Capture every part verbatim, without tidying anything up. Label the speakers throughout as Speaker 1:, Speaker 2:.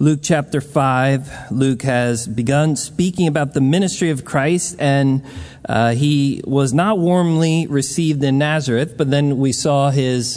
Speaker 1: Luke chapter five, Luke has begun speaking about the ministry of Christ, and uh, he was not warmly received in Nazareth, but then we saw his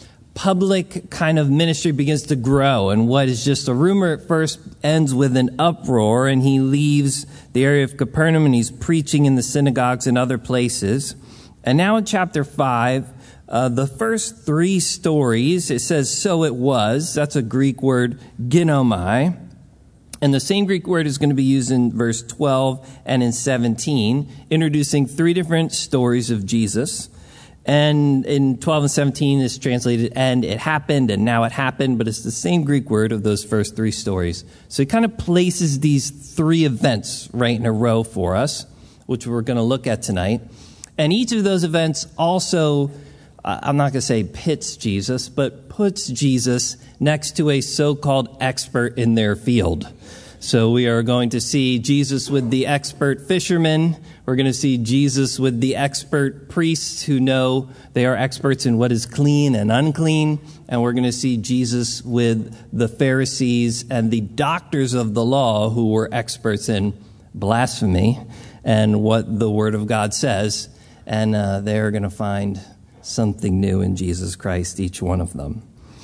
Speaker 1: public kind of ministry begins to grow, and what is just a rumor at first ends with an uproar, and he leaves the area of Capernaum, and he's preaching in the synagogues and other places. And now in chapter five, Uh, the first three stories, it says, so it was. That's a Greek word, ginomai. And the same Greek word is going to be used in verse twelve and in seventeen, introducing three different stories of Jesus. And in twelve and seventeen is translated, and it happened, and now it happened, but it's the same Greek word of those first three stories. So he kind of places these three events right in a row for us, which we're going to look at tonight. And each of those events also, I'm not going to say pits Jesus, but puts Jesus next to a so-called expert in their field. So we are going to see Jesus with the expert fishermen. We're going to see Jesus with the expert priests who know they are experts in what is clean and unclean. And we're going to see Jesus with the Pharisees and the doctors of the law who were experts in blasphemy and what the Word of God says. And uh, they're going to find something new in Jesus Christ, each one of them.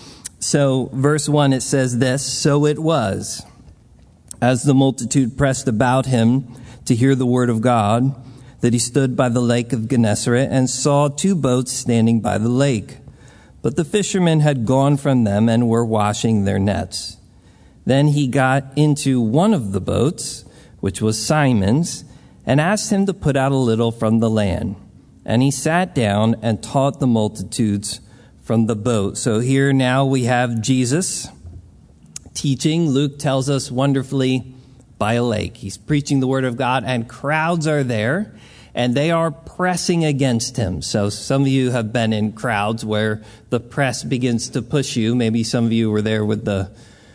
Speaker 1: So, verse one, it says this, so it was, as the multitude pressed about him to hear the word of God, that he stood by the lake of Gennesaret and saw two boats standing by the lake. But the fishermen had gone from them and were washing their nets. Then he got into one of the boats, which was Simon's, and asked him to put out a little from the land. And he sat down and taught the multitudes from the boat. So here now we have Jesus teaching. Luke tells us wonderfully by a lake. He's preaching the word of God, and crowds are there, and they are pressing against him. So some of you have been in crowds where the press begins to push you. Maybe some of you were there with the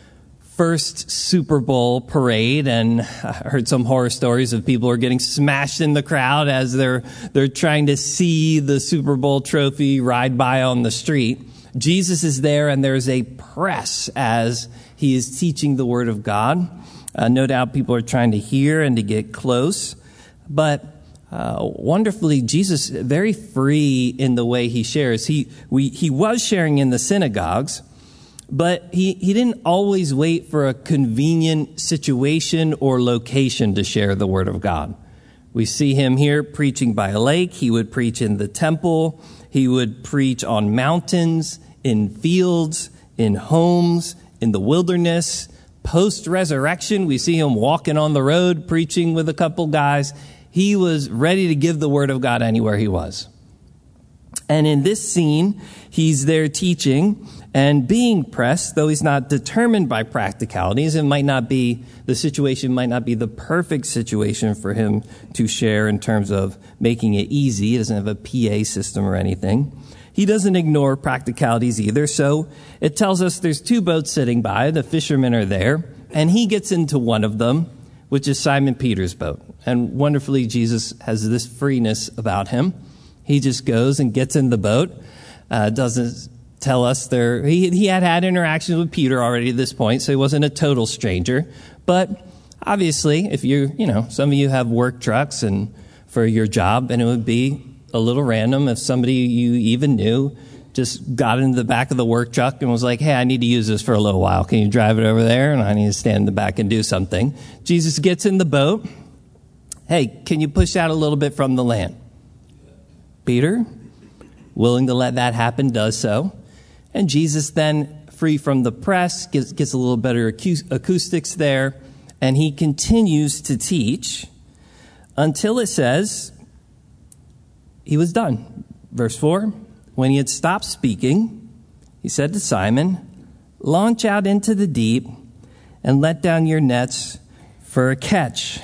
Speaker 1: first Super Bowl parade, and I heard some horror stories of people who are getting smashed in the crowd as they're they're trying to see the Super Bowl trophy ride by on the street. Jesus is there, and there's a press as he is teaching the Word of God. Uh, no doubt people are trying to hear and to get close, but uh, wonderfully, Jesus very free in the way he shares. He we he was sharing in the synagogues, but he, he didn't always wait for a convenient situation or location to share the word of God. We see him here preaching by a lake. He would preach in the temple. He would preach on mountains, in fields, in homes, in the wilderness. Post-resurrection, we see him walking on the road, preaching with a couple guys. He was ready to give the word of God anywhere he was. And in this scene, he's there teaching and being pressed, though he's not determined by practicalities. It might not be, the situation might not be the perfect situation for him to share in terms of making it easy. He doesn't have a P A system or anything. He doesn't ignore practicalities either. So it tells us there's two boats sitting by. The fishermen are there, and he gets into one of them, which is Simon Peter's boat. And wonderfully, Jesus has this freeness about him. He just goes and gets in the boat, uh, doesn't tell us there. He, he had had interactions with Peter already at this point, so he wasn't a total stranger. But obviously, if you, you know, some of you have work trucks and for your job, and it would be a little random if somebody you even knew just got into the back of the work truck and was like, hey, I need to use this for a little while. Can you drive it over there? And I need to stand in the back and do something. Jesus gets in the boat. Hey, can you push out a little bit from the land? Peter, willing to let that happen, does so. And Jesus then, free from the press, gets, gets a little better acoustics there, and he continues to teach until it says he was done. Verse four, when he had stopped speaking, he said to Simon, launch out into the deep and let down your nets for a catch.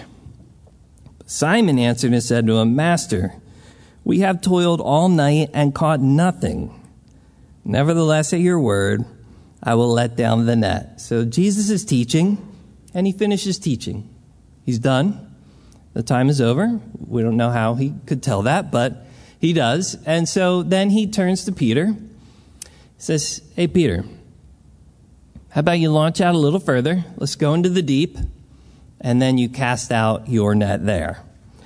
Speaker 1: Simon answered and said to him, Master, we have toiled all night and caught nothing. Nevertheless, at your word, I will let down the net. So Jesus is teaching, and he finishes teaching. He's done. The time is over. We don't know how he could tell that, but he does. And so then he turns to Peter. He says, hey, Peter, How about you launch out a little further? Let's go into the deep, and then you cast out your net there.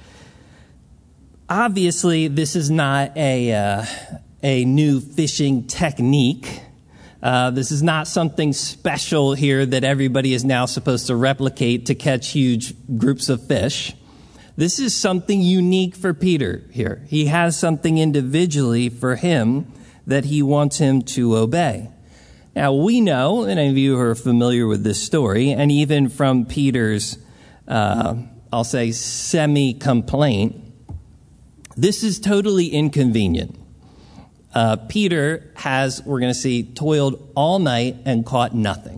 Speaker 1: Obviously, this is not a uh, a new fishing technique. Uh, this is not something special here that everybody is now supposed to replicate to catch huge groups of fish. This is something unique for Peter here. He has something individually for him that he wants him to obey. Now, we know, and any of you who are familiar with this story, and even from Peter's, uh, I'll say, semi-complaint, this is totally inconvenient. Uh, Peter has, we're going to see, toiled all night and caught nothing.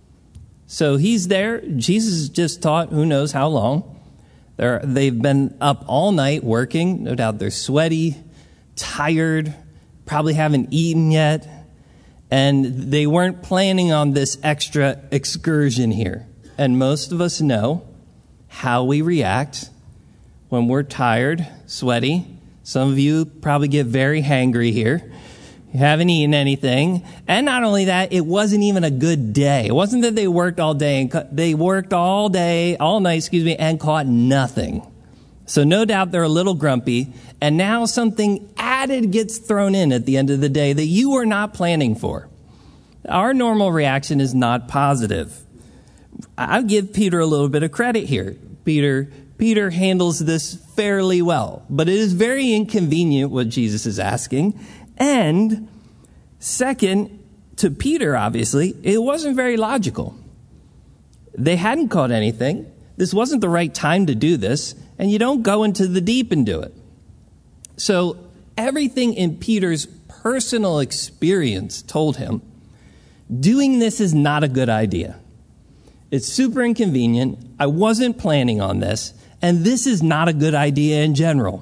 Speaker 1: So he's there. Jesus just taught who knows how long. They're, they've been up all night working. No doubt they're sweaty, tired, probably haven't eaten yet. And they weren't planning on this extra excursion here. And most of us know how we react when we're tired, sweaty. Some of you probably get very hangry here. You haven't eaten anything. And not only that, it wasn't even a good day. It wasn't that they worked all day and ca- they worked all day, all night, excuse me, and caught nothing. So no doubt they're a little grumpy. And now something added gets thrown in at the end of the day that you were not planning for. Our normal reaction is not positive. I'll give Peter a little bit of credit here. Peter Peter handles this fairly well, but it is very inconvenient what Jesus is asking. And second, to Peter, obviously, it wasn't very logical. They hadn't caught anything. This wasn't the right time to do this, and you don't go into the deep and do it. So everything in Peter's personal experience told him, doing this is not a good idea. It's super inconvenient. I wasn't planning on this. And this is not a good idea in general.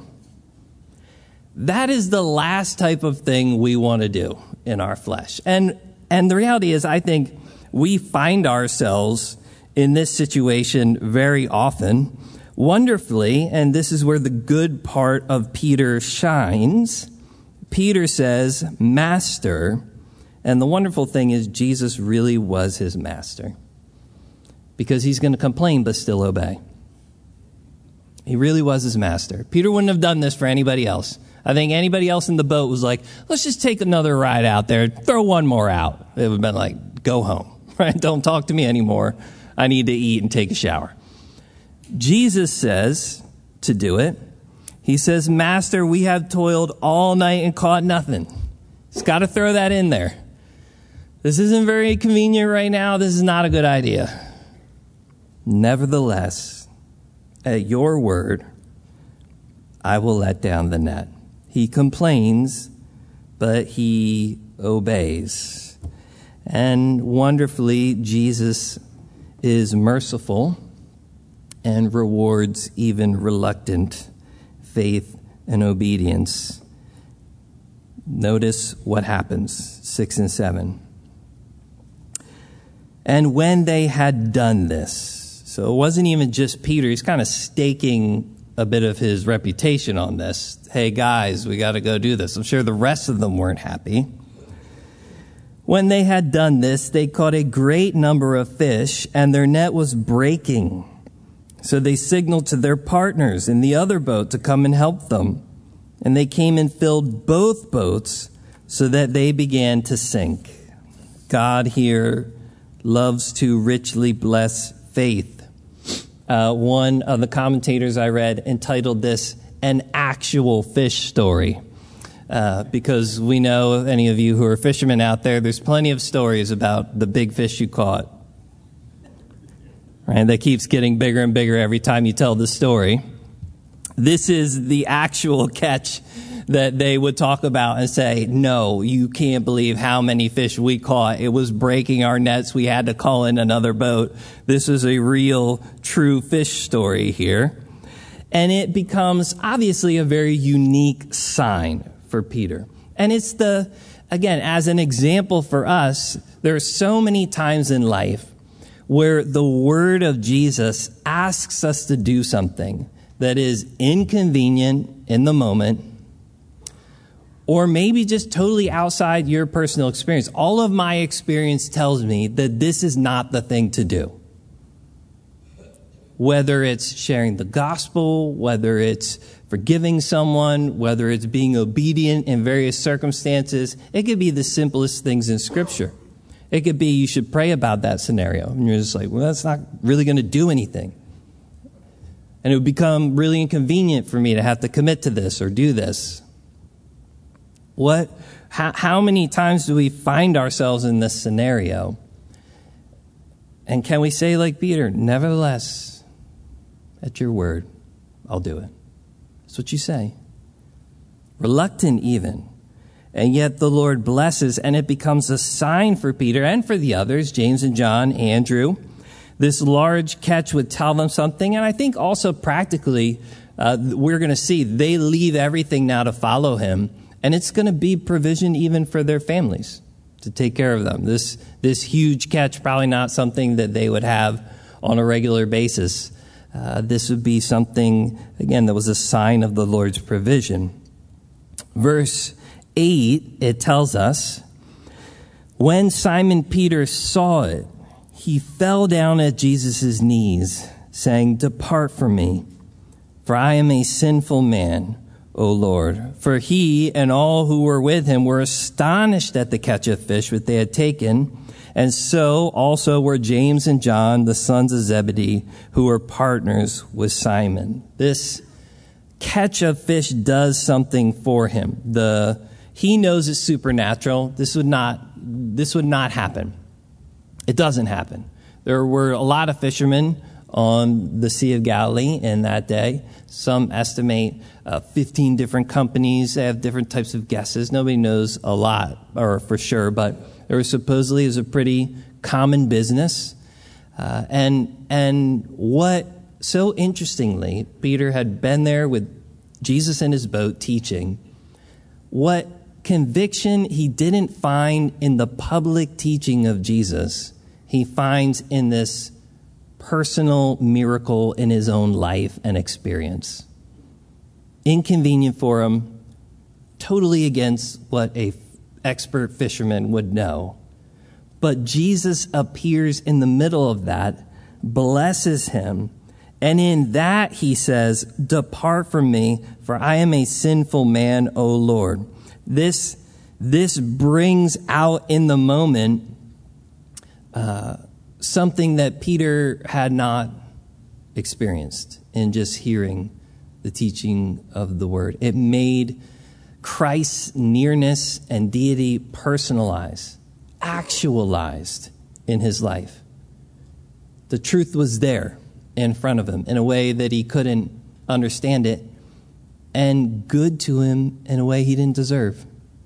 Speaker 1: That is the last type of thing we want to do in our flesh. And and the reality is, I think we find ourselves in this situation very often, wonderfully, and this is where the good part of Peter shines. Peter says, Master, and the wonderful thing is Jesus really was his master, because he's going to complain but still obey. He really was his master. Peter wouldn't have done this for anybody else. I think anybody else in the boat was like, let's just take another ride out there, throw one more out. It would have been like, go home, right? Don't talk to me anymore. I need to eat and take a shower. Jesus says to do it. He says, Master, we have toiled all night and caught nothing. He's got to throw that in there. This isn't very convenient right now. This is not a good idea. Nevertheless, at your word, I will let down the net. He complains, but he obeys. And wonderfully, Jesus is merciful and rewards even reluctant faith and obedience. Notice what happens, six and seven. And when they had done this, so it wasn't even just Peter. He's kind of staking a bit of his reputation on this. Hey, guys, we got to go do this. I'm sure the rest of them weren't happy. When they had done this, they caught a great number of fish, and their net was breaking. So they signaled to their partners in the other boat to come and help them. And they came and filled both boats so that they began to sink. God here loves to richly bless faith. Uh, one of the commentators I read entitled this an actual fish story. Uh, because we know, any of you who are fishermen out there, there's plenty of stories about the big fish you caught. Right? That keeps getting bigger and bigger every time you tell the story. This is the actual catch that they would talk about and say, no, you can't believe how many fish we caught. It was breaking our nets. We had to call in another boat. This is a real, true fish story here. And it becomes obviously a very unique sign for Peter. And it's the, again, as an example for us, there are so many times in life where the word of Jesus asks us to do something that is inconvenient in the moment, or maybe just totally outside your personal experience. All of my experience tells me that this is not the thing to do. Whether it's sharing the gospel, whether it's forgiving someone, whether it's being obedient in various circumstances, it could be the simplest things in Scripture. It could be you should pray about that scenario. And you're just like, well, that's not really going to do anything. And it would become really inconvenient for me to have to commit to this or do this. What? How, how many times do we find ourselves in this scenario? And can we say like Peter, nevertheless, at your word, I'll do it. That's what you say. Reluctant even. And yet the Lord blesses, and it becomes a sign for Peter and for the others, James and John, Andrew. This large catch would tell them something. And I think also practically, uh, we're going to see they leave everything now to follow him. And it's going to be provision even for their families to take care of them. This, this huge catch, probably not something that they would have on a regular basis. Uh, this would be something, again, that was a sign of the Lord's provision. Verse eight, it tells us, when Simon Peter saw it, he fell down at Jesus' knees, saying, "Depart from me, for I am a sinful man, O Lord." For he and all who were with him were astonished at the catch of fish which they had taken. And so also were James and John, the sons of Zebedee, who were partners with Simon. This catch of fish does something for him. The he knows it's supernatural. This would not this would not happen. It doesn't happen. There were a lot of fishermen on the Sea of Galilee in that day. Some estimate uh, fifteen different companies. They have different types of guesses. Nobody knows a lot, or for sure, but there was supposedly is a pretty common business. Uh, and and what, so interestingly, Peter had been there with Jesus in his boat teaching. What conviction he didn't find in the public teaching of Jesus, he finds in this personal miracle in his own life and experience. Inconvenient for him, totally against what a expert fisherman would know. But Jesus appears in the middle of that, blesses him, and in that he says, "Depart from me, for I am a sinful man, O Lord." This, this brings out in the moment uh, something that Peter had not experienced in just hearing the teaching of the word. It made Christ's nearness and deity personalized, actualized in his life. The truth was there in front of him in a way that he couldn't understand it, and good to him in a way he didn't deserve.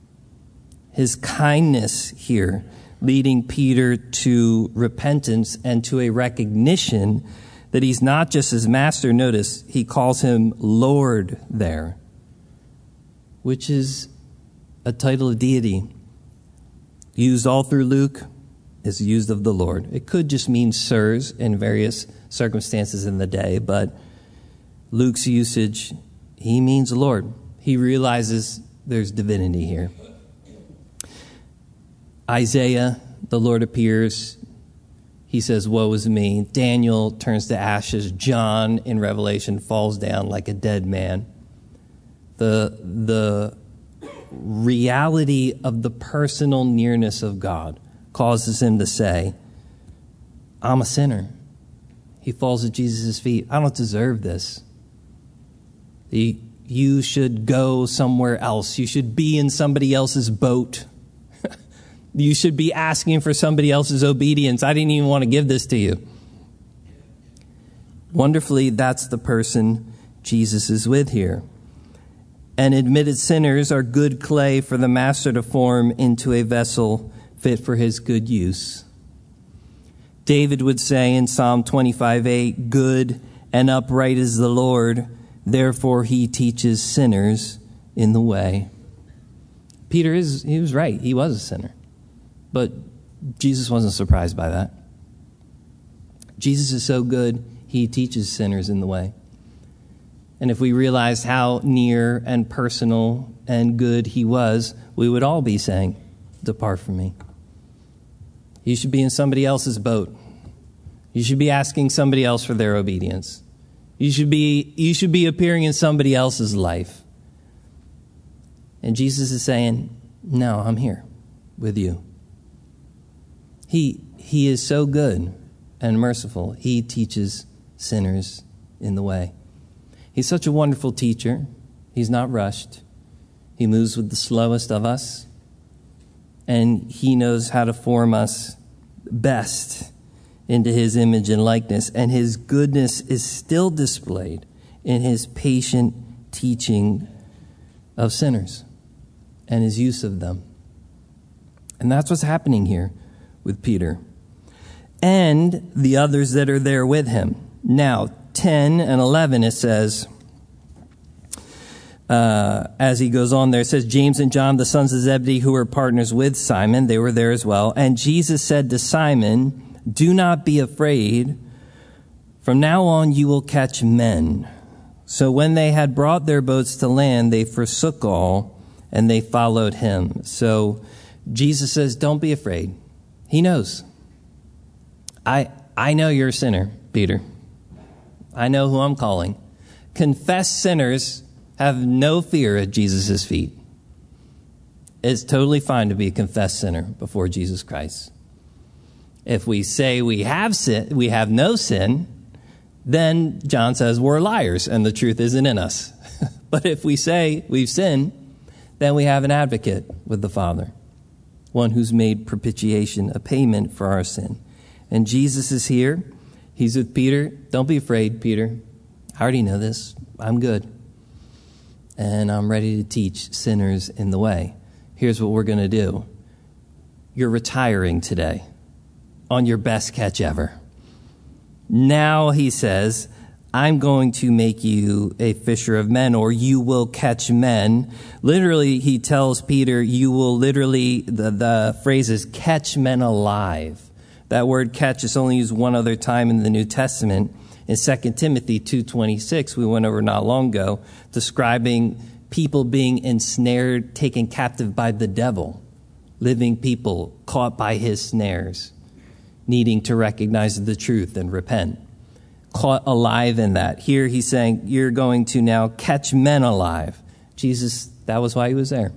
Speaker 1: His kindness here leading Peter to repentance and to a recognition that he's not just his master. Notice he calls him Lord there, which is a title of deity used all through Luke, is used of the Lord. It could just mean sirs in various circumstances in the day, but Luke's usage, he means Lord. He realizes there's divinity here. Isaiah, the Lord appears. He says, "Woe is me." Daniel turns to ashes. John in Revelation falls down like a dead man. The, the reality of the personal nearness of God causes him to say, "I'm a sinner." He falls at Jesus' feet. "I don't deserve this. The, you should go somewhere else. You should be in somebody else's boat. You should be asking for somebody else's obedience. I didn't even want to give this to you." Wonderfully, that's the person Jesus is with here. And admitted sinners are good clay for the master to form into a vessel fit for his good use. David would say in Psalm twenty-five eight, "Good and upright is the Lord, therefore he teaches sinners in the way." Peter is, he was right. He was a sinner. But Jesus wasn't surprised by that. Jesus is so good, he teaches sinners in the way. And if we realized how near and personal and good he was, we would all be saying, depart from me. You should be in somebody else's boat. You should be asking somebody else for their obedience. You should be, you should be appearing in somebody else's life. And Jesus is saying, no, I'm here with you. He, he is so good and merciful. He teaches sinners in the way. He's such a wonderful teacher. He's not rushed. He moves with the slowest of us. And he knows how to form us best into his image and likeness. And his goodness is still displayed in his patient teaching of sinners and his use of them. And that's what's happening here with Peter and the others that are there with him. Now, ten and eleven, it says, uh, as he goes on there, it says, James and John, the sons of Zebedee, who were partners with Simon, they were there as well. And Jesus said to Simon, do not be afraid. From now on you will catch men. So when they had brought their boats to land, they forsook all and they followed him. So Jesus says, don't be afraid. He knows. I I know you're a sinner, Peter. I know who I'm calling. Confessed sinners have no fear at Jesus' feet. It's totally fine to be a confessed sinner before Jesus Christ. If we say we have sin, we have no sin, then John says we're liars and the truth isn't in us. But if we say we've sinned, then we have an advocate with the Father, one who's made propitiation, a payment for our sin. And Jesus is here. He's with Peter. Don't be afraid, Peter. I already know this. I'm good. And I'm ready to teach sinners in the way. Here's what we're going to do. You're retiring today on your best catch ever. Now, he says, I'm going to make you a fisher of men, or you will catch men. Literally, he tells Peter, you will literally, the, the phrase is catch men alive. That word catch is only used one other time in the New Testament. In Second Timothy two twenty-six, we went over not long ago, describing people being ensnared, taken captive by the devil, living people caught by his snares, needing to recognize the truth and repent. Caught alive in that. Here he's saying, you're going to now catch men alive. Jesus, that was why he was there.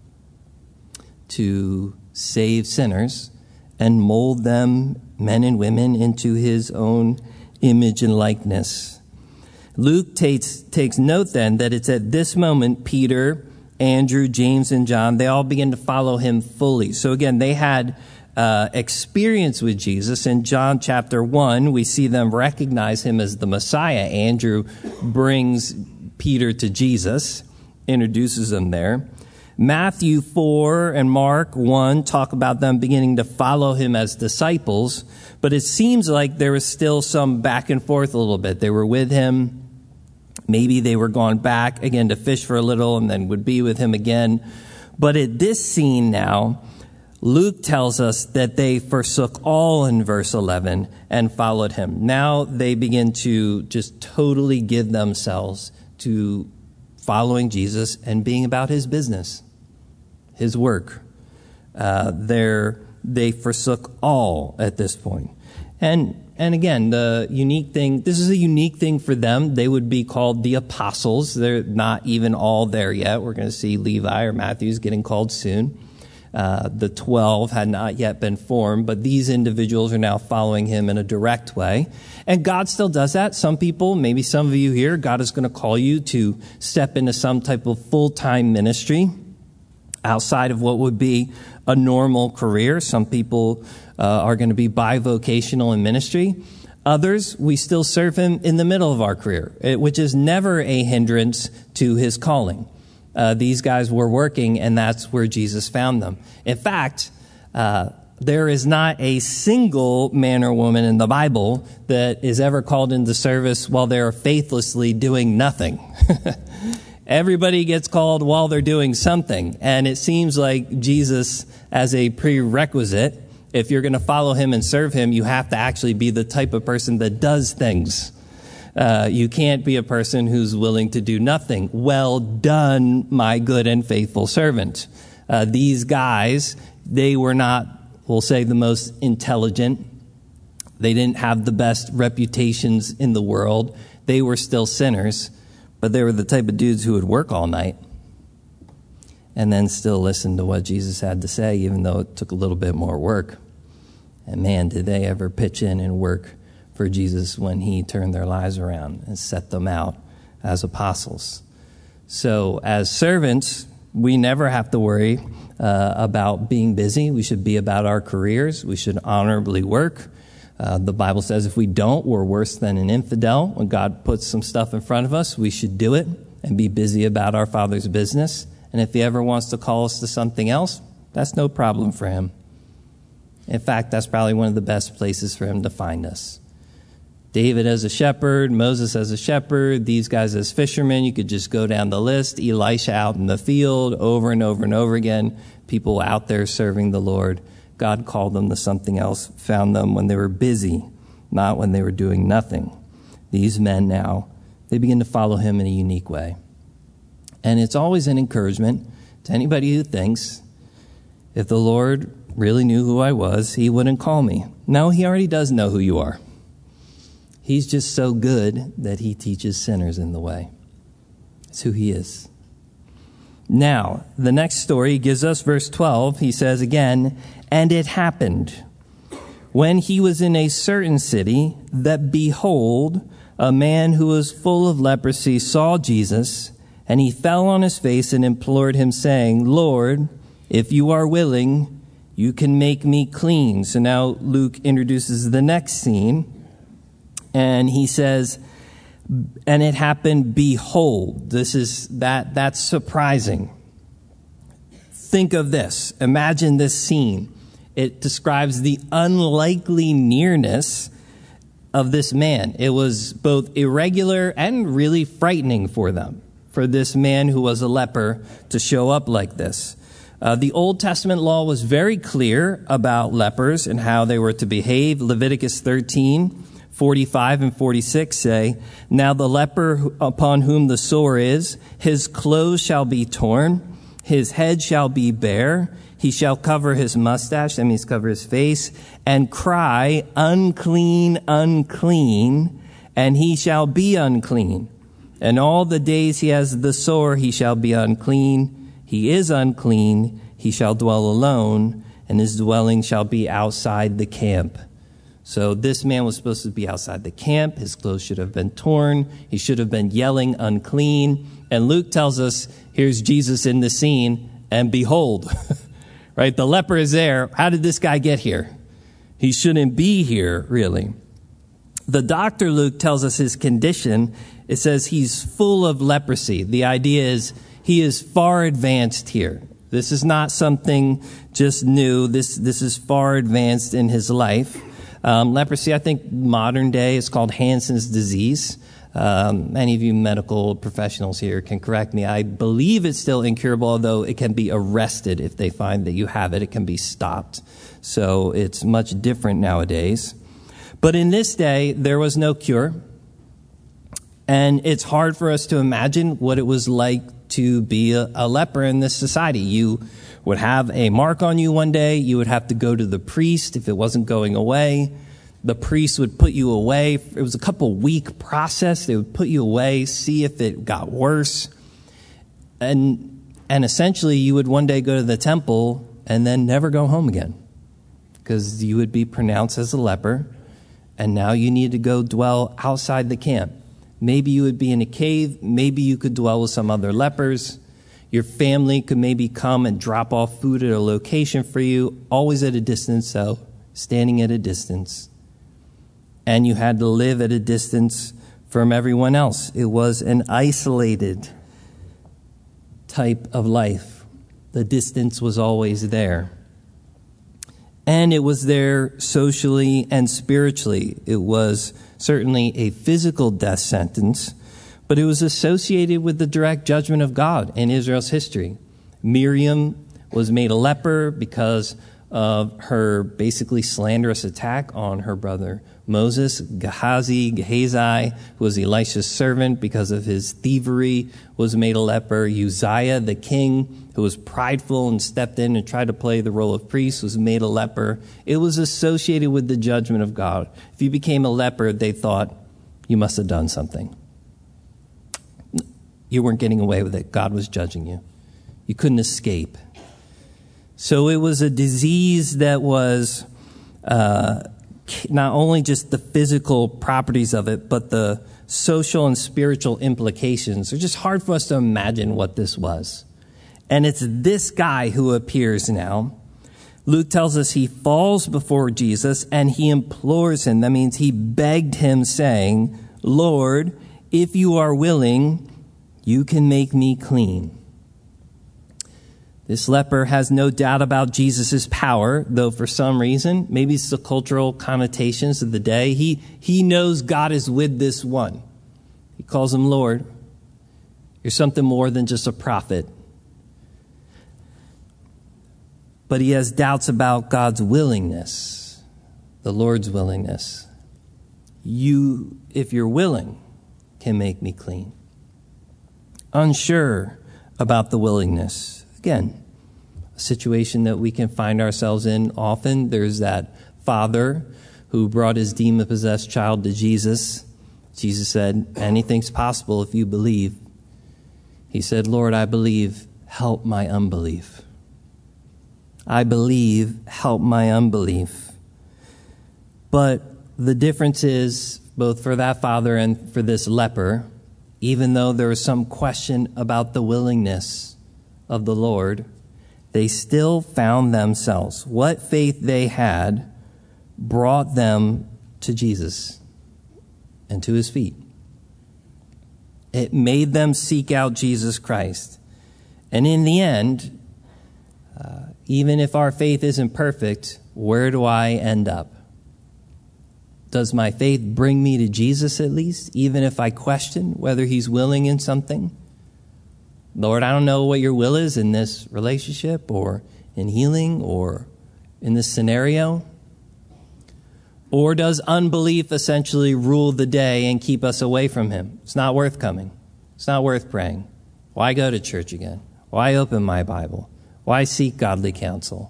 Speaker 1: To save sinners and mold them, men and women, into his own image and likeness. Luke takes, takes note then that it's at this moment Peter, Andrew, James, and John, they all begin to follow him fully. So again, they had uh, experience with Jesus. In John chapter one, we see them recognize him as the Messiah. Andrew brings Peter to Jesus, introduces him there. Matthew four and Mark one talk about them beginning to follow him as disciples, but it seems like there was still some back and forth a little bit. They were with him. Maybe they were gone back again to fish for a little and then would be with him again. But at this scene now, Luke tells us that they forsook all in verse eleven and followed him. Now they begin to just totally give themselves to following Jesus and being about his business, his work. Uh, they're, they forsook all at this point. And and again, the unique thing, this is a unique thing for them. They would be called the apostles. They're not even all there yet. We're going to see Levi or Matthew's getting called soon. Uh, the twelve had not yet been formed, but these individuals are now following him in a direct way. And God still does that. Some people, maybe some of you here, God is going to call you to step into some type of full-time ministry outside of what would be a normal career. Some people uh, are going to be bivocational in ministry. Others, we still serve him in the middle of our career, which is never a hindrance to his calling. Uh, these guys were working, and that's where Jesus found them. In fact, uh, there is not a single man or woman in the Bible that is ever called into service while they're faithlessly doing nothing. Everybody gets called while they're doing something. And it seems like Jesus, as a prerequisite, if you're going to follow him and serve him, you have to actually be the type of person that does things. Uh, you can't be a person who's willing to do nothing. Well done, my good and faithful servant. Uh, these guys, they were not, we'll say, the most intelligent. They didn't have the best reputations in the world. They were still sinners, but they were the type of dudes who would work all night and then still listen to what Jesus had to say, even though it took a little bit more work. And man, did they ever pitch in and work for Jesus when he turned their lives around and set them out as apostles. So as servants, we never have to worry uh, about being busy. We should be about our careers. We should honorably work. Uh, the Bible says if we don't, we're worse than an infidel. When God puts some stuff in front of us, we should do it and be busy about our Father's business. And if he ever wants to call us to something else, that's no problem for him. In fact, that's probably one of the best places for him to find us. David as a shepherd, Moses as a shepherd, these guys as fishermen. You could just go down the list. Elisha out in the field over and over and over again. People out there serving the Lord. God called them to something else, found them when they were busy, not when they were doing nothing. These men now, they begin to follow him in a unique way. And it's always an encouragement to anybody who thinks, if the Lord really knew who I was, he wouldn't call me. No, he already does know who you are. He's just so good that he teaches sinners in the way. It's who he is. Now, the next story gives us verse twelve. He says again, and it happened when he was in a certain city that behold, a man who was full of leprosy saw Jesus, and he fell on his face and implored him, saying, Lord, if you are willing, you can make me clean. So now Luke introduces the next scene. And he says, and it happened, behold. This is, that, that's surprising. Think of this. Imagine this scene. It describes the unlikely nearness of this man. It was both irregular and really frightening for them, for this man who was a leper to show up like this. Uh, the Old Testament law was very clear about lepers and how they were to behave. Leviticus thirteen, forty-five and forty-six say, now the leper upon whom the sore is, his clothes shall be torn, his head shall be bare, he shall cover his mustache, that means cover his face, and cry, unclean, unclean, and he shall be unclean. And all the days he has the sore, he shall be unclean. He is unclean, he shall dwell alone, and his dwelling shall be outside the camp. So this man was supposed to be outside the camp. His clothes should have been torn. He should have been yelling unclean. And Luke tells us, here's Jesus in the scene, and behold, right? The leper is there. How did this guy get here? He shouldn't be here, really. The doctor, Luke, tells us his condition. It says he's full of leprosy. The idea is he is far advanced here. This is not something just new. This, this is far advanced in his life. Um, leprosy, I think modern day, is called Hansen's disease. Um, many of you medical professionals here can correct me. I believe it's still incurable, although it can be arrested if they find that you have it. It can be stopped. So it's much different nowadays. But in this day, there was no cure. And it's hard for us to imagine what it was like to be a, a leper in this society. You would have a mark on you one day. You would have to go to the priest if it wasn't going away. The priest would put you away. It was a couple week process. They would put you away, see if it got worse. And, and essentially you would one day go to the temple and then never go home again because you would be pronounced as a leper. And now you need to go dwell outside the camp. Maybe you would be in a cave. Maybe you could dwell with some other lepers. Your family could maybe come and drop off food at a location for you, always at a distance, though, standing at a distance. And you had to live at a distance from everyone else. It was an isolated type of life. The distance was always there. And it was there socially and spiritually. It was certainly a physical death sentence, but it was associated with the direct judgment of God in Israel's history. Miriam was made a leper because of her basically slanderous attack on her brother Moses, Gehazi, Gehazi, who was Elisha's servant because of his thievery, was made a leper. Uzziah, the king, who was prideful and stepped in and tried to play the role of priest, was made a leper. It was associated with the judgment of God. If you became a leper, they thought you must have done something. You weren't getting away with it. God was judging you. You couldn't escape. So it was a disease that was uh, not only just the physical properties of it, but the social and spiritual implications. It's just hard for us to imagine what this was. And it's this guy who appears now. Luke tells us he falls before Jesus and he implores him. That means he begged him, saying, "Lord, if you are willing, you can make me clean." This leper has no doubt about Jesus' power, though for some reason, maybe it's the cultural connotations of the day, he, he knows God is with this one. He calls him Lord. You're something more than just a prophet. But he has doubts about God's willingness, the Lord's willingness. You, if you're willing, can make me clean. Unsure about the willingness. Again, a situation that we can find ourselves in often. There's that father who brought his demon-possessed child to Jesus. Jesus said, "Anything's possible if you believe." He said, "Lord, I believe. Help my unbelief." I believe, help my unbelief. But the difference is, both for that father and for this leper, even though there was some question about the willingness of the Lord, they still found themselves. What faith they had brought them to Jesus and to his feet. It made them seek out Jesus Christ. And in the end, uh, even if our faith isn't perfect, where do I end up? Does my faith bring me to Jesus at least, even if I question whether he's willing in something? Lord, I don't know what your will is in this relationship or in healing or in this scenario. Or does unbelief essentially rule the day and keep us away from him? It's not worth coming. It's not worth praying. Why go to church again? Why open my Bible? Why seek godly counsel?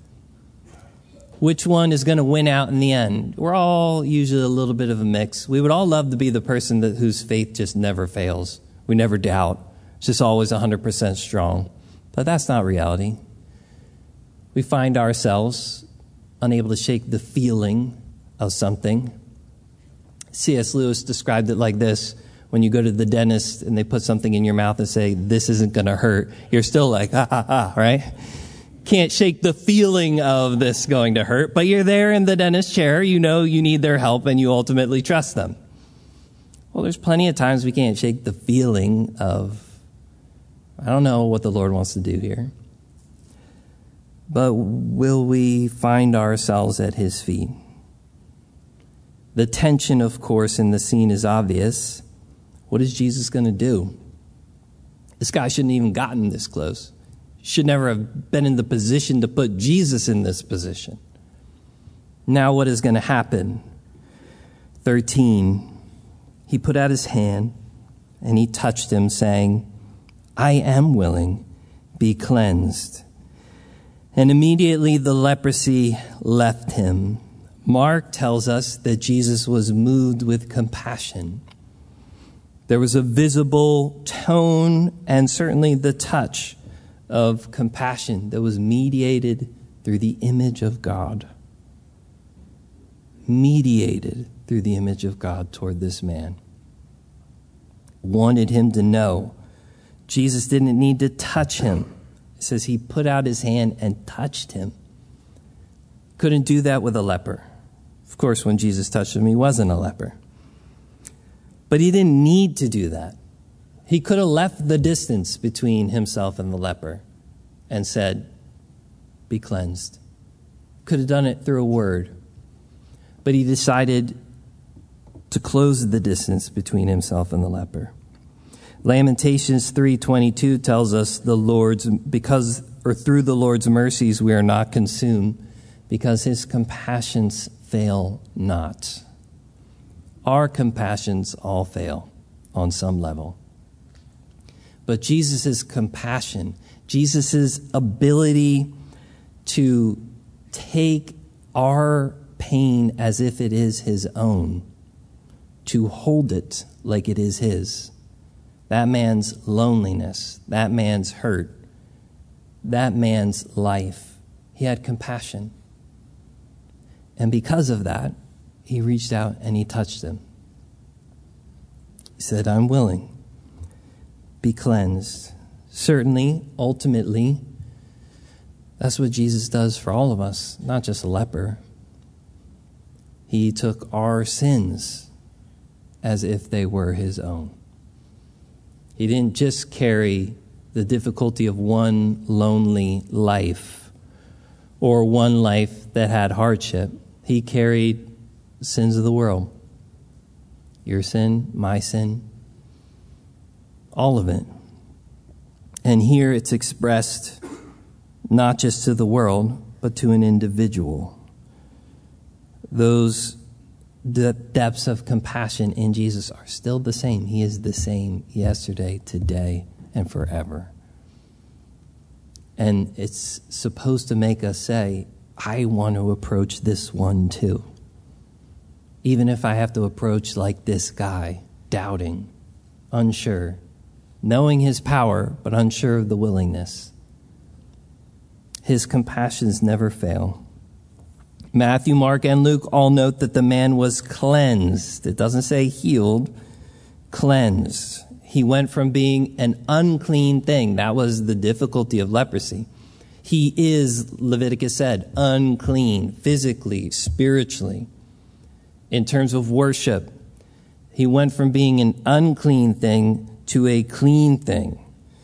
Speaker 1: Which one is going to win out in the end? We're all usually a little bit of a mix. We would all love to be the person that whose faith just never fails. We never doubt. It's just always one hundred percent strong. But that's not reality. We find ourselves unable to shake the feeling of something. C S Lewis described it like this. When you go to the dentist and they put something in your mouth and say, "This isn't going to hurt," you're still like, ha, ha, ha, right? Can't shake the feeling of this going to hurt, but you're there in the dentist chair. You know you need their help and you ultimately trust them. Well, there's plenty of times we can't shake the feeling of, I don't know what the Lord wants to do here. But will we find ourselves at his feet? The tension, of course, in the scene is obvious. What is Jesus going to do? This guy shouldn't have even gotten this close. Should never have been in the position to put Jesus in this position. Now what is going to happen? thirteen, he put out his hand and he touched him, saying, "I am willing, be cleansed." And immediately the leprosy left him. Mark tells us that Jesus was moved with compassion. There was a visible tone and certainly the touch of compassion that was mediated through the image of God. Mediated through the image of God toward this man. Wanted him to know. Jesus didn't need to touch him. It says he put out his hand and touched him. Couldn't do that with a leper. Of course, when Jesus touched him, he wasn't a leper. But he didn't need to do that. He could have left the distance between himself and the leper and said, "Be cleansed." Could have done it through a word. But he decided to close the distance between himself and the leper. Lamentations three twenty-two tells us the Lord's, because, or through the Lord's mercies we are not consumed, because his compassions fail not. Our compassions all fail on some level. But Jesus' compassion, Jesus' ability to take our pain as if it is his own, to hold it like it is his, that man's loneliness, that man's hurt, that man's life, he had compassion. And because of that, he reached out and he touched him. He said, I'm willing. Be cleansed. Certainly, ultimately, that's what Jesus does for all of us, not just a leper. He took our sins as if they were his own. He didn't just carry the difficulty of one lonely life or one life that had hardship. He carried the sins of the world. Your sin, my sin, all of it. And here it's expressed not just to the world, but to an individual. Those the depths of compassion in Jesus are still the same. He is the same yesterday, today, and forever. And it's supposed to make us say, I want to approach this one too. Even if I have to approach like this guy, doubting, unsure, knowing his power, but unsure of the willingness. His compassions never fail. Matthew, Mark, and Luke all note that the man was cleansed. It doesn't say healed, cleansed. He went from being an unclean thing. That was the difficulty of leprosy. He is, Leviticus said, unclean, physically, spiritually. In terms of worship, he went from being an unclean thing to a clean thing.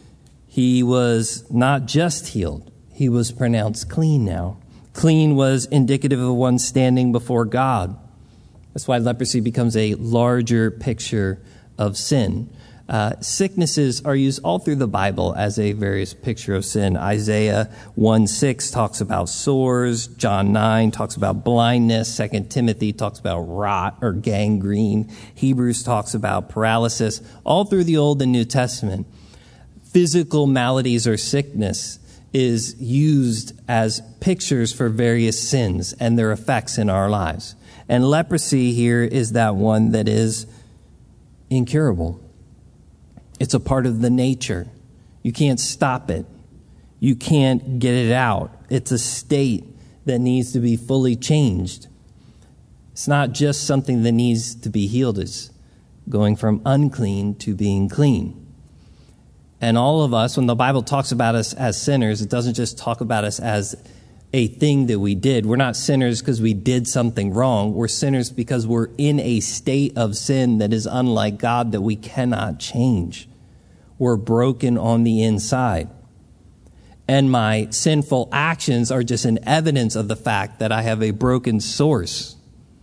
Speaker 1: He was not just healed. He was pronounced clean now. Clean was indicative of one standing before God. That's why leprosy becomes a larger picture of sin. Uh, sicknesses are used all through the Bible as a various picture of sin. Isaiah one six talks about sores. John nine talks about blindness. Second Timothy talks about rot or gangrene. Hebrews talks about paralysis. All through the Old and New Testament, physical maladies or sickness is used as pictures for various sins and their effects in our lives. And leprosy here is that one that is incurable. It's a part of the nature. You can't stop it. You can't get it out. It's a state that needs to be fully changed. It's not just something that needs to be healed. It's going from unclean to being clean. And all of us, when the Bible talks about us as sinners, it doesn't just talk about us as a thing that we did. We're not sinners because we did something wrong. We're sinners because we're in a state of sin that is unlike God that we cannot change. We're broken on the inside. And my sinful actions are just an evidence of the fact that I have a broken source.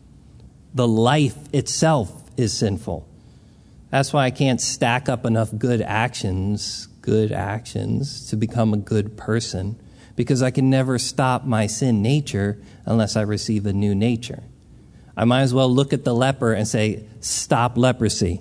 Speaker 1: The life itself is sinful. That's why I can't stack up enough good actions, good actions, to become a good person, because I can never stop my sin nature unless I receive a new nature. I might as well look at the leper and say, stop leprosy.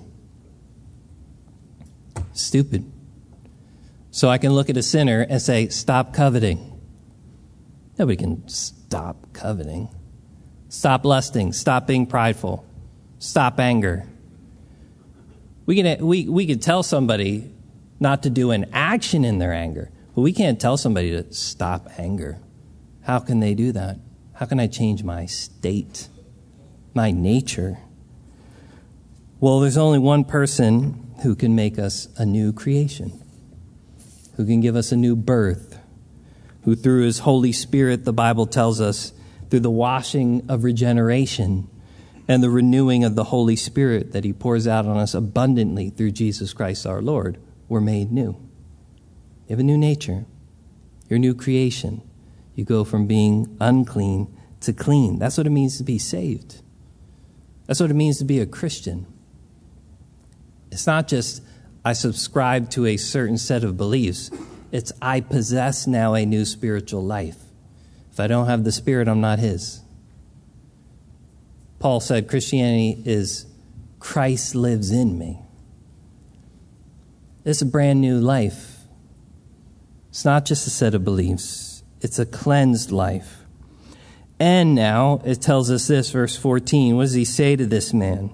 Speaker 1: Stupid. So I can look at a sinner and say, stop coveting. Nobody can stop coveting. Stop lusting. Stop being prideful. Stop anger. We can we we could tell somebody not to do an action in their anger, but we can't tell somebody to stop anger. How can they do that? How can I change my state, my nature? Well, there's only one person who can make us a new creation, who can give us a new birth, who through his Holy Spirit, the Bible tells us, through the washing of regeneration and the renewing of the Holy Spirit that he pours out on us abundantly through Jesus Christ our Lord, we're made new. You have a new nature. You're a new creation. You go from being unclean to clean. That's what it means to be saved. That's what it means to be a Christian. It's not just I subscribe to a certain set of beliefs. It's I possess now a new spiritual life. If I don't have the Spirit, I'm not his. Paul said Christianity is Christ lives in me. It's a brand new life. It's not just a set of beliefs. It's a cleansed life. And now it tells us this, verse fourteen. What does he say to this man?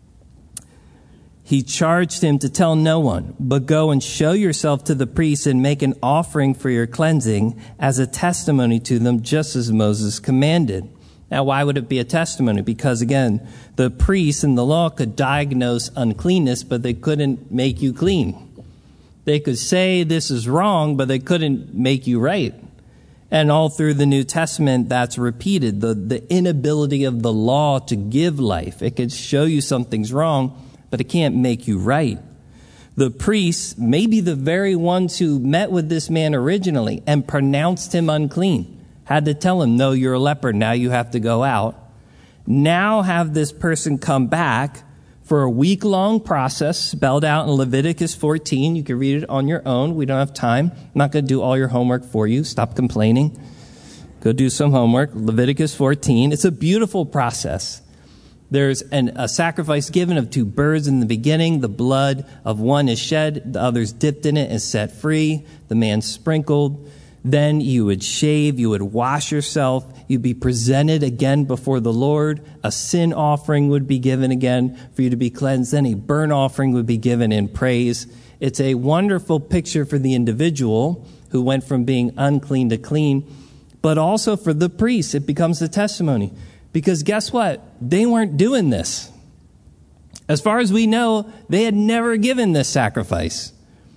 Speaker 1: He charged him to tell no one, but go and show yourself to the priests and make an offering for your cleansing as a testimony to them, just as Moses commanded. Now, why would it be a testimony? Because, again, the priests in the law could diagnose uncleanness, but they couldn't make you clean. They could say this is wrong, but they couldn't make you right. And all through the New Testament, that's repeated, the, the inability of the law to give life. It could show you something's wrong, but it can't make you right. The priests, maybe the very ones who met with this man originally and pronounced him unclean, had to tell him, no, you're a leper, now you have to go out. Now have this person come back for a week-long process spelled out in Leviticus fourteen. You can read it on your own. We don't have time. I'm not going to do all your homework for you. Stop complaining. Go do some homework. Leviticus fourteen. It's a beautiful process. There's an, a sacrifice given of two birds in the beginning. The blood of one is shed. The other's dipped in it and set free. The man sprinkled. Then you would shave. You would wash yourself. You'd be presented again before the Lord. A sin offering would be given again for you to be cleansed. Then a burnt offering would be given in praise. It's a wonderful picture for the individual who went from being unclean to clean, but also for the priest. It becomes a testimony. Because guess what? They weren't doing this. As far as we know, they had never given this sacrifice.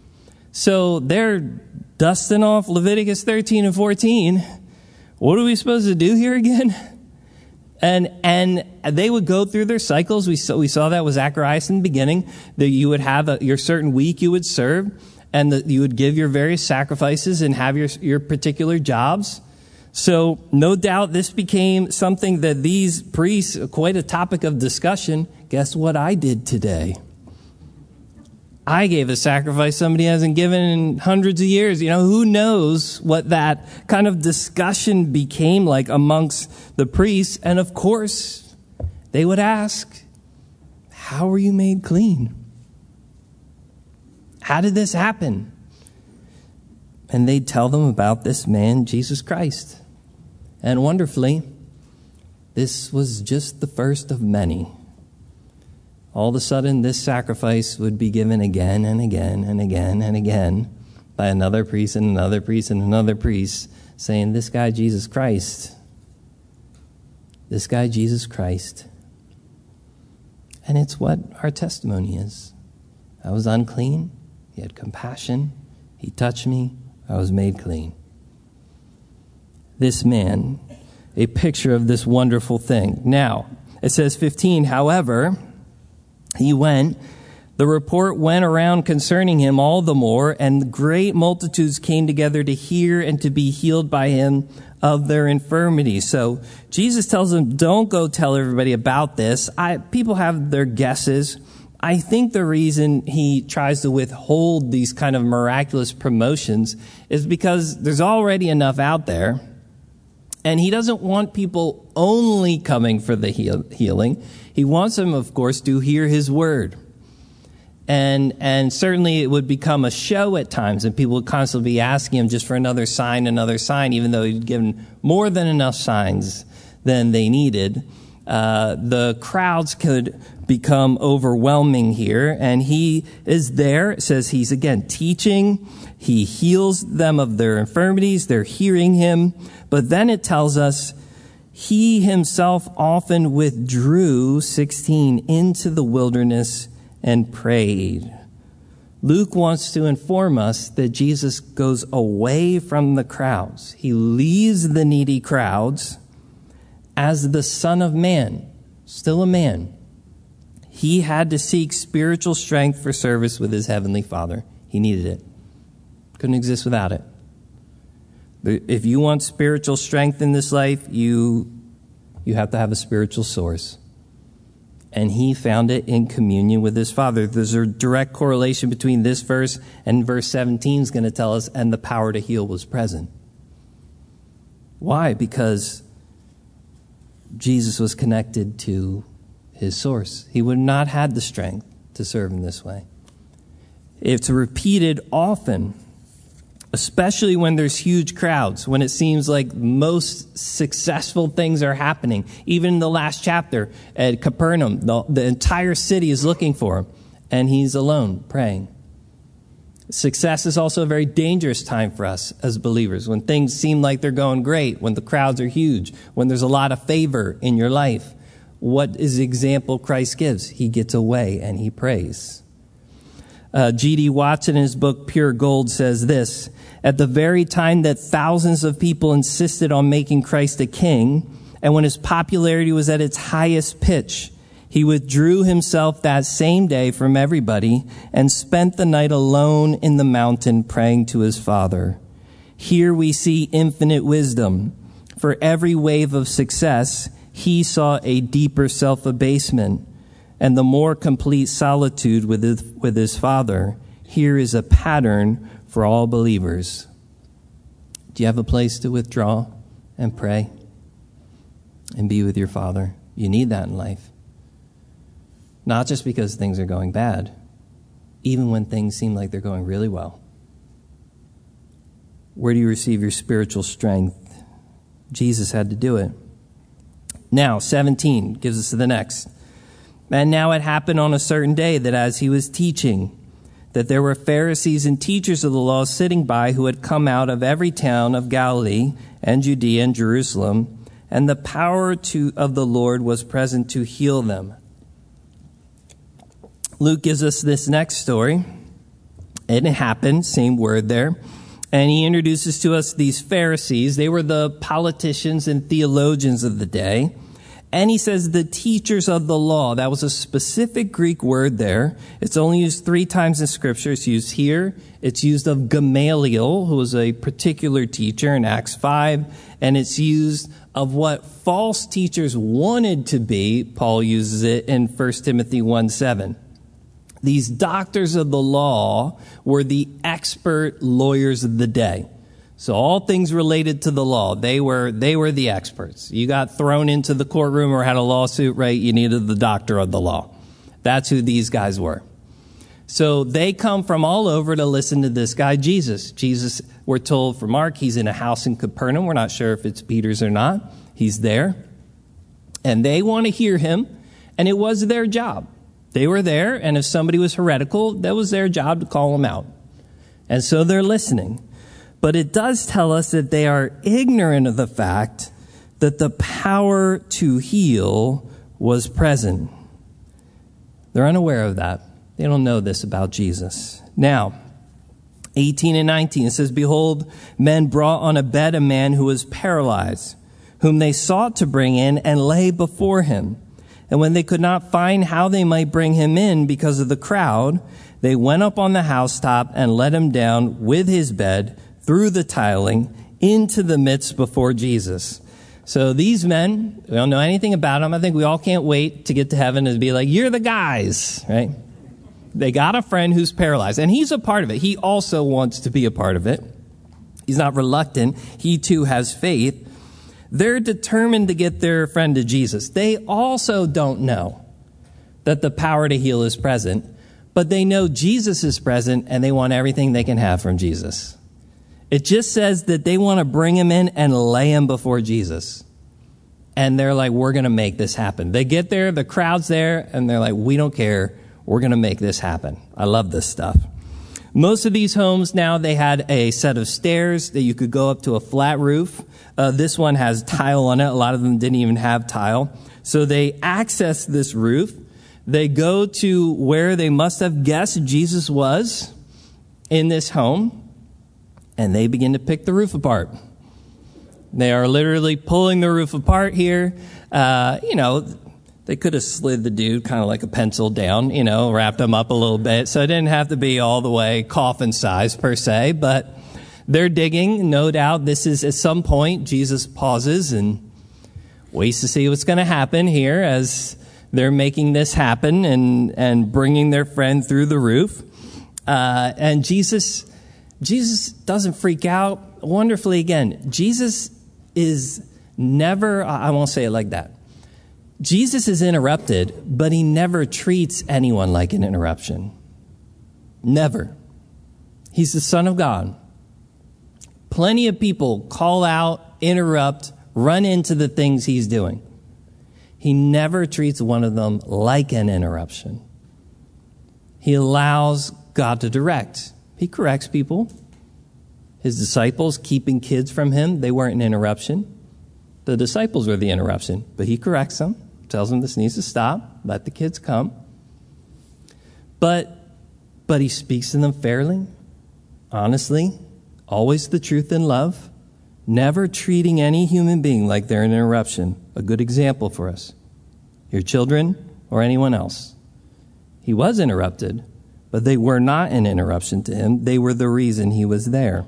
Speaker 1: So they're dusting off Leviticus thirteen and fourteen. What are we supposed to do here again? And and they would go through their cycles. We saw, we saw that with Zacharias in the beginning, that you would have a, your certain week you would serve, and that you would give your various sacrifices and have your your particular jobs. So no doubt this became something that these priests, quite a topic of discussion. Guess what I did today? I gave a sacrifice somebody hasn't given in hundreds of years. You know, who knows what that kind of discussion became like amongst the priests. And of course, they would ask, how were you made clean? How did this happen? And they'd tell them about this man, Jesus Christ. And wonderfully, this was just the first of many. All of a sudden, this sacrifice would be given again and again and again and again by another priest and another priest and another priest, saying, this guy, Jesus Christ, this guy, Jesus Christ. And it's what our testimony is. I was unclean. He had compassion. He touched me. I was made clean. This man, a picture of this wonderful thing. Now, it says fifteen, however, he went, the report went around concerning him all the more, and great multitudes came together to hear and to be healed by him of their infirmities. So Jesus tells them, don't go tell everybody about this. I, people have their guesses. I think the reason he tries to withhold these kind of miraculous promotions is because there's already enough out there. And he doesn't want people only coming for the heal- healing. He wants them, of course, to hear his word. And and certainly it would become a show at times, and people would constantly be asking him just for another sign, another sign, even though he'd given more than enough signs than they needed. Uh, the crowds could become overwhelming here, and he is there. It says he's, again, teaching. He heals them of their infirmities. They're hearing him. But then it tells us he himself often withdrew, sixteen, into the wilderness and prayed. Luke wants to inform us that Jesus goes away from the crowds. He leaves the needy crowds as the Son of Man, still a man. He had to seek spiritual strength for service with his heavenly Father. He needed it. Couldn't exist without it. But if you want spiritual strength in this life, you you have to have a spiritual source. And he found it in communion with his Father. There's a direct correlation between this verse and verse seventeen is going to tell us, and the power to heal was present. Why? Because Jesus was connected to his source. He would not have had the strength to serve in this way. It's repeated often, especially when there's huge crowds, when it seems like most successful things are happening. Even in the last chapter at Capernaum, the, the entire city is looking for him, and he's alone praying. Success is also a very dangerous time for us as believers, when things seem like they're going great, when the crowds are huge, when there's a lot of favor in your life. What is the example Christ gives? He gets away and he prays. Uh, G D Watson in his book Pure Gold says this: at the very time that thousands of people insisted on making Christ a king, and when his popularity was at its highest pitch, he withdrew himself that same day from everybody and spent the night alone in the mountain praying to his Father. Here we see infinite wisdom. For every wave of success, he saw a deeper self-abasement and the more complete solitude with his, with his Father. Here is a pattern for all believers. Do you have a place to withdraw and pray and be with your Father? You need that in life. Not just because things are going bad, even when things seem like they're going really well. Where do you receive your spiritual strength? Jesus had to do it. Now, seventeen gives us the next. And now it happened on a certain day that as he was teaching, that there were Pharisees and teachers of the law sitting by who had come out of every town of Galilee and Judea and Jerusalem, and the power to, of the Lord was present to heal them. Luke gives us this next story. It happened, same word there. And he introduces to us these Pharisees. They were the politicians and theologians of the day. And he says the teachers of the law. That was a specific Greek word there. It's only used three times in Scripture. It's used here. It's used of Gamaliel, who was a particular teacher in Acts five. And it's used of what false teachers wanted to be. Paul uses it in First Timothy one seven. These doctors of the law were the expert lawyers of the day. So all things related to the law, they were they were the experts. You got thrown into the courtroom or had a lawsuit, right? You needed the doctor of the law. That's who these guys were. So they come from all over to listen to this guy, Jesus. Jesus, we're told from Mark, he's in a house in Capernaum. We're not sure if it's Peter's or not. He's there. And they want to hear him. And it was their job. They were there, and if somebody was heretical, that was their job to call them out. And so they're listening. But it does tell us that they are ignorant of the fact that the power to heal was present. They're unaware of that. They don't know this about Jesus. Now, eighteen and nineteen, it says, behold, men brought on a bed a man who was paralyzed, whom they sought to bring in and lay before him. And when they could not find how they might bring him in because of the crowd, they went up on the housetop and let him down with his bed through the tiling into the midst before Jesus. So these men, we don't know anything about them. I think we all can't wait to get to heaven and be like, you're the guys, right? They got a friend who's paralyzed, and he's a part of it. He also wants to be a part of it. He's not reluctant. He too has faith. They're determined to get their friend to Jesus. They also don't know that the power to heal is present, but they know Jesus is present, and they want everything they can have from Jesus. It just says that they want to bring him in and lay him before Jesus. And they're like, we're going to make this happen. They get there, the crowd's there, and they're like, we don't care. We're going to make this happen. I love this stuff. Most of these homes now, they had a set of stairs that you could go up to a flat roof. Uh, this one has tile on it. A lot of them didn't even have tile. So they access this roof. They go to where they must have guessed Jesus was in this home. And they begin to pick the roof apart. They are literally pulling the roof apart here. Uh, you know, they could have slid the dude kind of like a pencil down, you know, wrapped him up a little bit. So it didn't have to be all the way coffin size per se, but they're digging. No doubt this is at some point Jesus pauses and waits to see what's going to happen here as they're making this happen and, and bringing their friend through the roof. Uh, and Jesus... Jesus doesn't freak out. Wonderfully, again, Jesus is never, I won't say it like that. Jesus is interrupted, but he never treats anyone like an interruption. Never. He's the Son of God. Plenty of people call out, interrupt, run into the things he's doing. He never treats one of them like an interruption. He allows God to direct. He corrects people. His disciples keeping kids from him, they weren't an interruption. The disciples were the interruption, but he corrects them, tells them this needs to stop, let the kids come. But, but he speaks to them fairly, honestly, always the truth in love, never treating any human being like they're an interruption. A good example for us. Your children or anyone else. He was interrupted, but they were not an interruption to him. They were the reason he was there.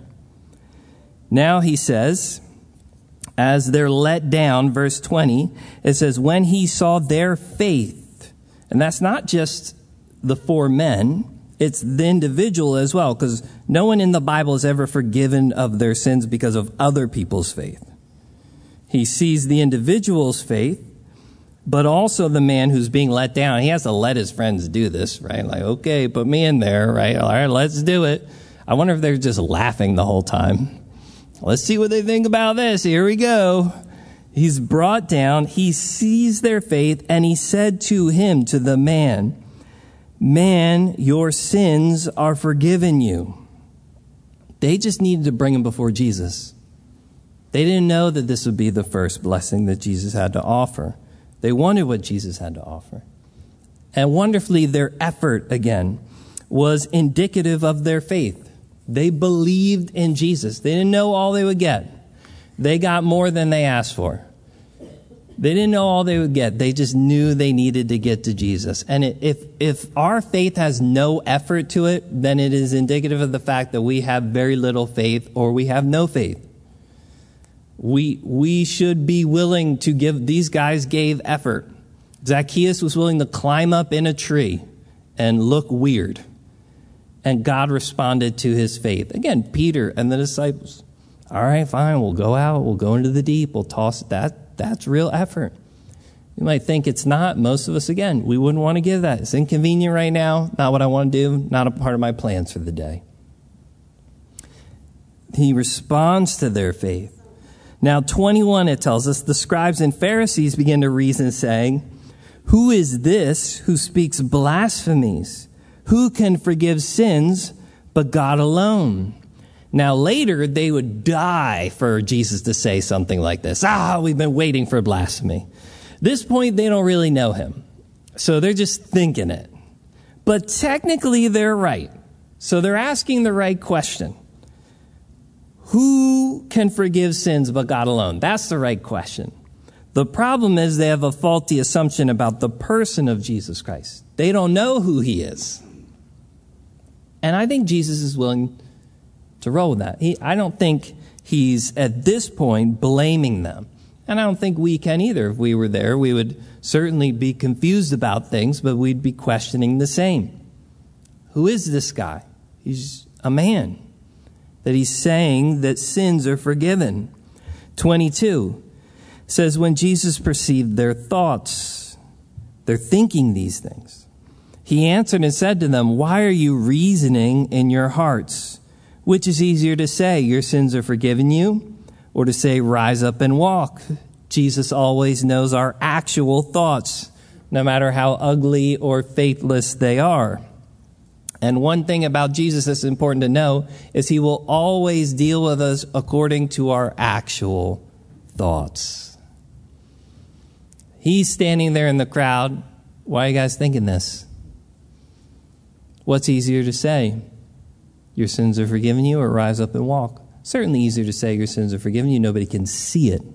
Speaker 1: Now he says, as they're let down, verse twenty, it says, when he saw their faith, and that's not just the four men, it's the individual as well, because no one in the Bible is ever forgiven of their sins because of other people's faith. He sees the individual's faith, but also the man who's being let down. He has to let his friends do this, right? Like, okay, put me in there, right? All right, let's do it. I wonder if they're just laughing the whole time. Let's see what they think about this. Here we go. He's brought down. He sees their faith, and he said to him, to the man, man, your sins are forgiven you. They just needed to bring him before Jesus. They didn't know that this would be the first blessing that Jesus had to offer. They wanted what Jesus had to offer. And wonderfully, their effort, again, was indicative of their faith. They believed in Jesus. They didn't know all they would get. They got more than they asked for. They didn't know all they would get. They just knew they needed to get to Jesus. And if if our faith has no effort to it, then it is indicative of the fact that we have very little faith or we have no faith. We we should be willing to give. These guys gave effort. Zacchaeus was willing to climb up in a tree and look weird. And God responded to his faith. Again, Peter and the disciples. All right, fine, we'll go out, we'll go into the deep, we'll toss that. That's real effort. You might think it's not. Most of us, again, we wouldn't want to give that. It's inconvenient right now, not what I want to do, not a part of my plans for the day. He responds to their faith. Now, twenty-one, it tells us, the scribes and Pharisees begin to reason, saying, who is this who speaks blasphemies? Who can forgive sins but God alone? Now, later, they would die for Jesus to say something like this. Ah, we've been waiting for blasphemy. This point, they don't really know him. So they're just thinking it. But technically, they're right. So they're asking the right question. Who can forgive sins but God alone? That's the right question. The problem is they have a faulty assumption about the person of Jesus Christ. They don't know who he is. And I think Jesus is willing to roll with that. He, I don't think he's, at this point, blaming them. And I don't think we can either. If we were there, we would certainly be confused about things, but we'd be questioning the same. Who is this guy? He's a man. That he's saying that sins are forgiven. twenty-two says, when Jesus perceived their thoughts, they're thinking these things. He answered and said to them, why are you reasoning in your hearts? Which is easier to say, your sins are forgiven you, or to say, rise up and walk? Jesus always knows our actual thoughts, no matter how ugly or faithless they are. And one thing about Jesus that's important to know is he will always deal with us according to our actual thoughts. He's standing there in the crowd. Why are you guys thinking this? What's easier to say? Your sins are forgiven you, or rise up and walk? Certainly easier to say your sins are forgiven you. Nobody can see it.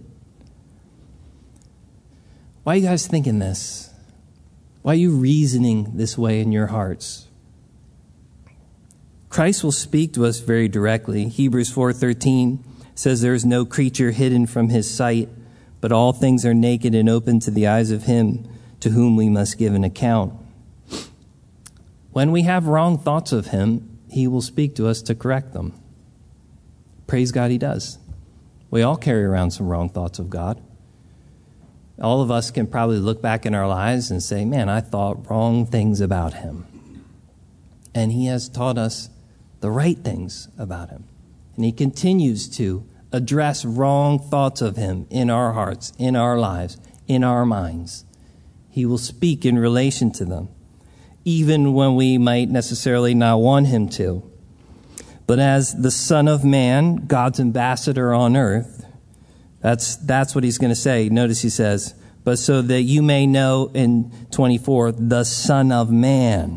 Speaker 1: Why are you guys thinking this? Why are you reasoning this way in your hearts? Christ will speak to us very directly. Hebrews four thirteen says there is no creature hidden from his sight, but all things are naked and open to the eyes of him to whom we must give an account. When we have wrong thoughts of him, he will speak to us to correct them. Praise God, he does. We all carry around some wrong thoughts of God. All of us can probably look back in our lives and say, man, I thought wrong things about him. And he has taught us the right things about him. And he continues to address wrong thoughts of him in our hearts, in our lives, in our minds. He will speak in relation to them, even when we might necessarily not want him to. But as the Son of Man, God's ambassador on earth, that's that's what he's going to say. Notice he says, but so that you may know in twenty-four, the Son of Man.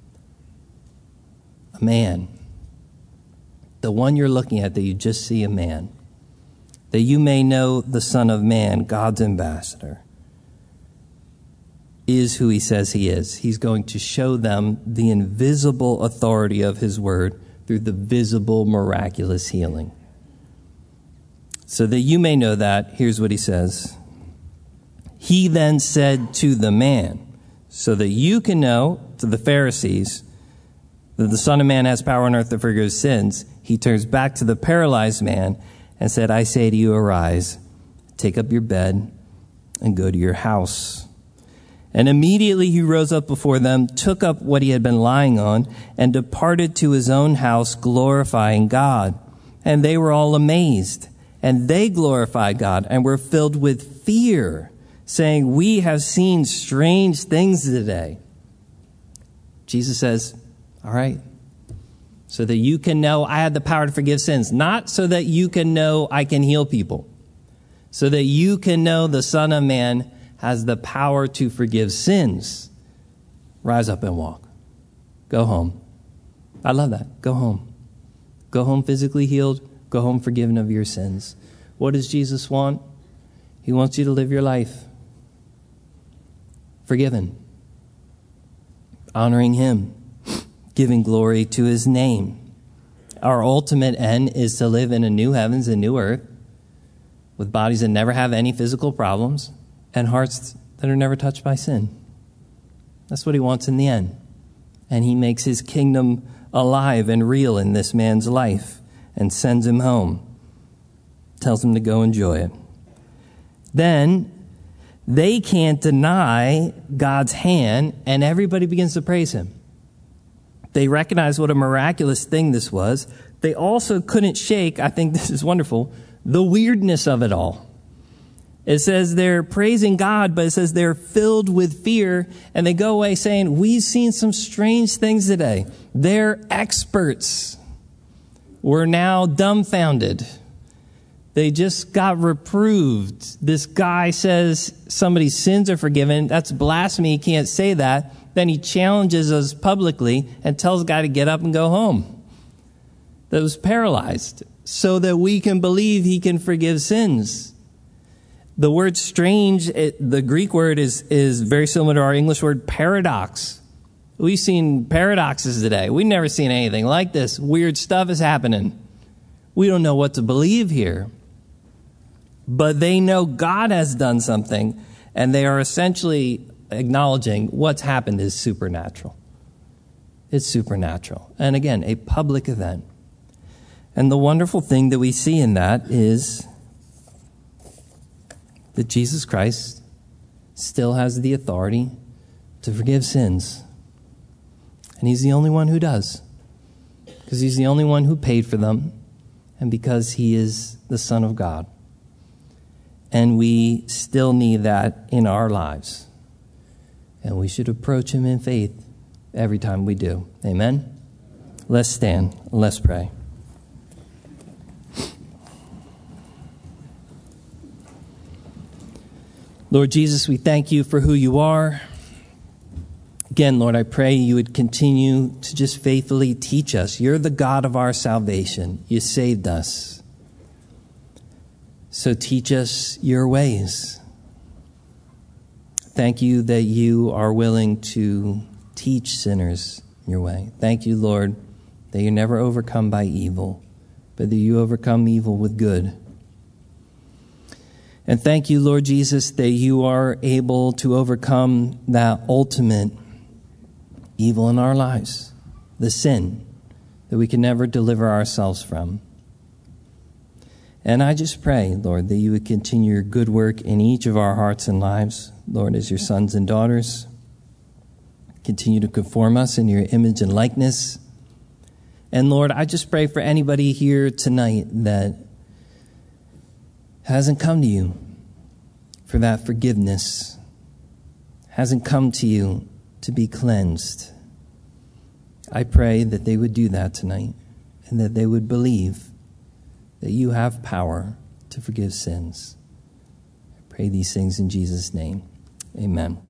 Speaker 1: A man. The one you're looking at, that you just see a man. That you may know the Son of Man, God's ambassador, is who he says he is. He's going to show them the invisible authority of his word through the visible miraculous healing. So that you may know that, here's what he says. He then said to the man, so that you can know, to the Pharisees, that the Son of Man has power on earth to forgive sins, he turns back to the paralyzed man and said, I say to you, arise, take up your bed, and go to your house. And immediately he rose up before them, took up what he had been lying on, and departed to his own house, glorifying God. And they were all amazed. And they glorified God and were filled with fear, saying, we have seen strange things today. Jesus says, all right, so that you can know I had the power to forgive sins, not so that you can know I can heal people, so that you can know the Son of Man has the power to forgive sins. Rise up and walk. Go home. I love that. Go home. Go home physically healed. Go home forgiven of your sins. What does Jesus want? He wants you to live your life forgiven, honoring him, giving glory to his name. Our ultimate end is to live in a new heavens and new earth with bodies that never have any physical problems and hearts that are never touched by sin. That's what he wants in the end. And he makes his kingdom alive and real in this man's life and sends him home. Tells him to go enjoy it. Then they can't deny God's hand, and everybody begins to praise him. They recognize what a miraculous thing this was. They also couldn't shake, I think this is wonderful, the weirdness of it all. It says they're praising God, but it says they're filled with fear, and they go away saying, we've seen some strange things today. They're experts. We're now dumbfounded. They just got reproved. This guy says somebody's sins are forgiven. That's blasphemy. He can't say that. Then he challenges us publicly and tells the guy to get up and go home. That was paralyzed, so that we can believe he can forgive sins. The word strange, it, the Greek word is, is very similar to our English word paradox. We've seen paradoxes today. We've never seen anything like this. Weird stuff is happening. We don't know what to believe here. But they know God has done something, and they are essentially acknowledging what's happened is supernatural. It's supernatural. And again, a public event. And the wonderful thing that we see in that is that Jesus Christ still has the authority to forgive sins. And he's the only one who does. Because he's the only one who paid for them. And because he is the Son of God. And we still need that in our lives. And we should approach him in faith every time we do. Amen? Let's stand. Let's pray. Lord Jesus, we thank you for who you are. Again, Lord, I pray you would continue to just faithfully teach us. You're the God of our salvation. You saved us. So teach us your ways. Thank you that you are willing to teach sinners your way. Thank you, Lord, that you're never overcome by evil, but that you overcome evil with good. And thank you, Lord Jesus, that you are able to overcome that ultimate evil in our lives, the sin that we can never deliver ourselves from. And I just pray, Lord, that you would continue your good work in each of our hearts and lives, Lord, as your sons and daughters. Continue to conform us in your image and likeness. And Lord, I just pray for anybody here tonight that hasn't come to you for that forgiveness, hasn't come to you to be cleansed. I pray that they would do that tonight and that they would believe that you have power to forgive sins. I pray these things in Jesus' name. Amen.